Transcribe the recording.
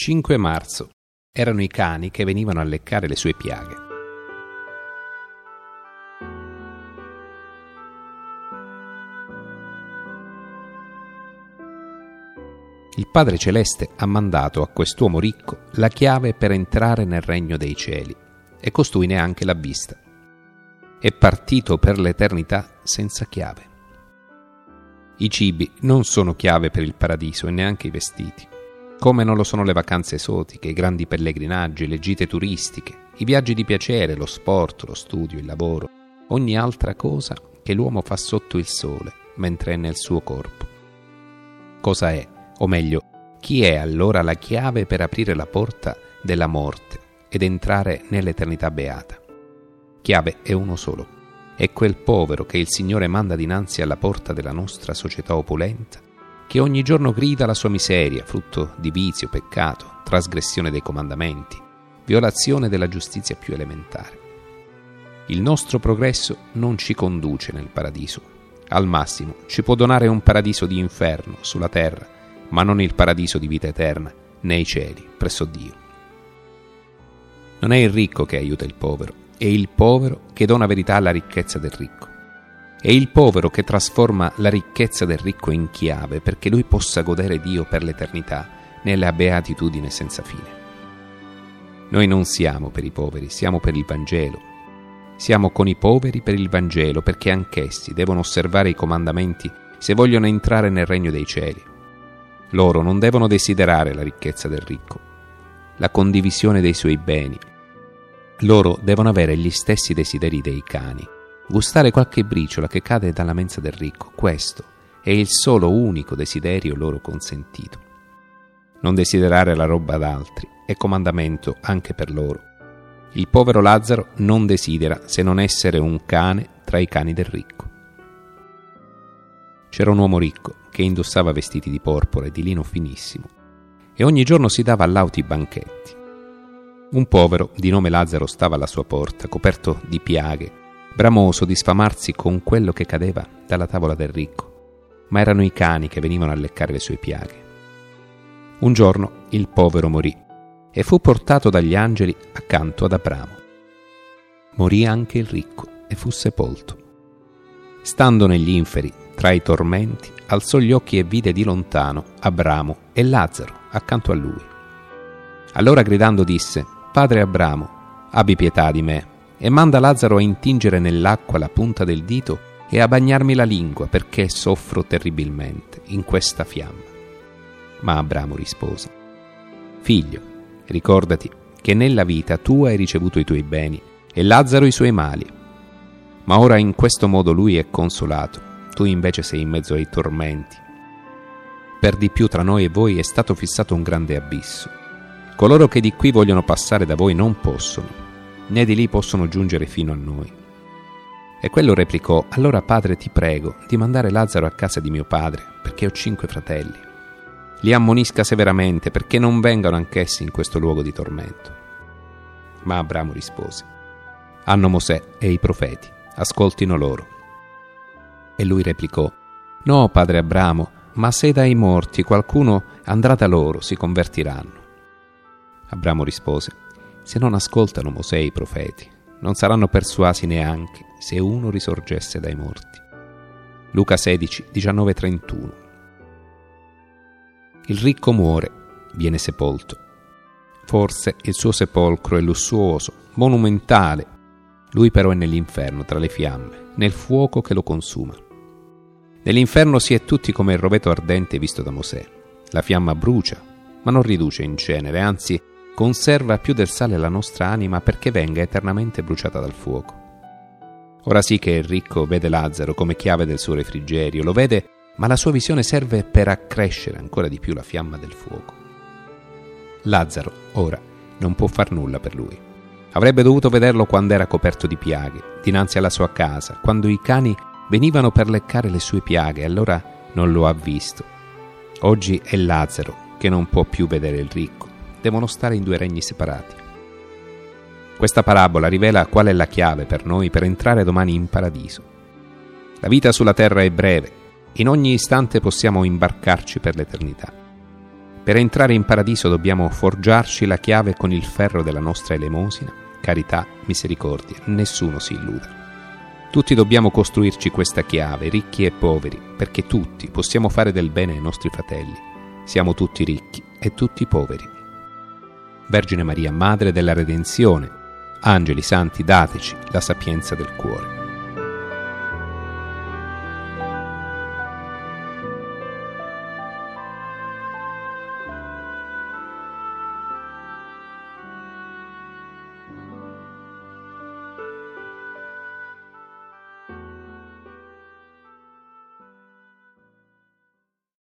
5 marzo. Erano i cani che venivano a leccare le sue piaghe. Il Padre Celeste ha mandato a quest'uomo ricco la chiave per entrare nel regno dei cieli, e costui neanche l'ha vista. È partito per l'eternità senza chiave. I cibi non sono chiave per il paradiso e neanche i vestiti, come non lo sono le vacanze esotiche, i grandi pellegrinaggi, le gite turistiche, i viaggi di piacere, lo sport, lo studio, il lavoro, ogni altra cosa che l'uomo fa sotto il sole mentre è nel suo corpo. Cosa è, o meglio, chi è allora la chiave per aprire la porta della morte ed entrare nell'eternità beata? Chiave è uno solo, è quel povero che il Signore manda dinanzi alla porta della nostra società opulenta, che ogni giorno grida la sua miseria, frutto di vizio, peccato, trasgressione dei comandamenti, violazione della giustizia più elementare. Il nostro progresso non ci conduce nel paradiso. Al massimo ci può donare un paradiso di inferno sulla terra, ma non il paradiso di vita eterna nei cieli, presso Dio. Non è il ricco che aiuta il povero, è il povero che dona verità alla ricchezza del ricco. È il povero che trasforma la ricchezza del ricco in chiave perché lui possa godere Dio per l'eternità nella beatitudine senza fine. Noi non siamo per i poveri, siamo per il Vangelo. Siamo con i poveri per il Vangelo perché anch'essi devono osservare i comandamenti se vogliono entrare nel regno dei cieli. Loro non devono desiderare la ricchezza del ricco, la condivisione dei suoi beni. Loro devono avere gli stessi desideri dei cani, gustare qualche briciola che cade dalla mensa del ricco. Questo è il solo unico desiderio loro consentito. Non desiderare la roba d'altri è comandamento anche per loro. Il povero Lazzaro non desidera se non essere un cane tra i cani del ricco. C'era un uomo ricco che indossava vestiti di porpora e di lino finissimo e ogni giorno si dava lauti banchetti. Un povero di nome Lazzaro stava alla sua porta, coperto di piaghe, bramoso di sfamarsi con quello che cadeva dalla tavola del ricco, ma erano i cani che venivano a leccare le sue piaghe. Un giorno il povero morì e fu portato dagli angeli accanto ad Abramo. Morì anche il ricco e fu sepolto. Stando negli inferi, tra i tormenti, alzò gli occhi e vide di lontano Abramo e Lazzaro accanto a lui. Allora gridando disse: «Padre Abramo, abbi pietà di me e manda Lazzaro a intingere nell'acqua la punta del dito e a bagnarmi la lingua, perché soffro terribilmente in questa fiamma». Ma Abramo rispose: «Figlio, ricordati che nella vita tu hai ricevuto i tuoi beni e Lazzaro i suoi mali. Ma ora in questo modo lui è consolato, tu invece sei in mezzo ai tormenti. Per di più tra noi e voi è stato fissato un grande abisso. Coloro che di qui vogliono passare da voi non possono, né di lì possono giungere fino a noi». E quello replicò: «Allora padre, ti prego di mandare Lazzaro a casa di mio padre, perché ho 5 fratelli. Li ammonisca severamente perché non vengano anch'essi in questo luogo di tormento». Ma Abramo rispose: «Hanno Mosè e i profeti, ascoltino loro». E lui replicò: «No, padre Abramo, ma se dai morti qualcuno andrà da loro, si convertiranno». Abramo rispose: «Se non ascoltano Mosè e i profeti, non saranno persuasi neanche se uno risorgesse dai morti». Luca 16, 19-31. Il ricco muore, viene sepolto. Forse il suo sepolcro è lussuoso, monumentale. Lui però è nell'inferno, tra le fiamme, nel fuoco che lo consuma. Nell'inferno si è tutti come il roveto ardente visto da Mosè. La fiamma brucia, ma non riduce in cenere, anzi conserva più del sale la nostra anima perché venga eternamente bruciata dal fuoco. Ora sì che il ricco vede Lazzaro come chiave del suo refrigerio, lo vede, ma la sua visione serve per accrescere ancora di più la fiamma del fuoco. Lazzaro ora non può far nulla per lui. Avrebbe dovuto vederlo quando era coperto di piaghe, dinanzi alla sua casa, quando i cani venivano per leccare le sue piaghe, allora non lo ha visto. Oggi è Lazzaro che non può più vedere il ricco. Devono stare in 2 regni separati. Questa parabola rivela qual è la chiave per noi per entrare domani in paradiso. La vita sulla terra è breve, in ogni istante possiamo imbarcarci per l'eternità. Per entrare in paradiso dobbiamo forgiarci la chiave con il ferro della nostra elemosina, carità, misericordia, nessuno si illuda. Tutti dobbiamo costruirci questa chiave, ricchi e poveri, perché tutti possiamo fare del bene ai nostri fratelli. Siamo tutti ricchi e tutti poveri. Vergine Maria, Madre della Redenzione, angeli santi, dateci la sapienza del cuore.